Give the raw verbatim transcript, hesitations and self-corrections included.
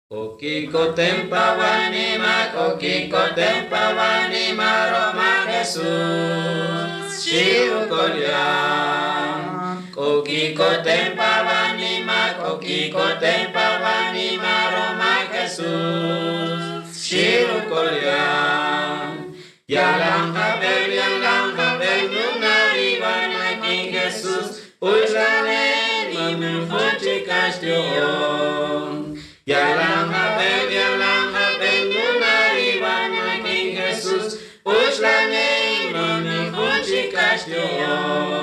Okiko tempa wanima, okiko tempa wanima, Roma Jesús, Shiru Kolya. Okiko tempa wanima, okiko tempa wanima, Roma Jesús, Shiru Kolya. Yalang habel, yalang habel, nunari wana King Jesús, uslane imen fuchi kastion. Yalang habel, yalang habel, nunari wana King Jesús, uslane imen fuchi kastion.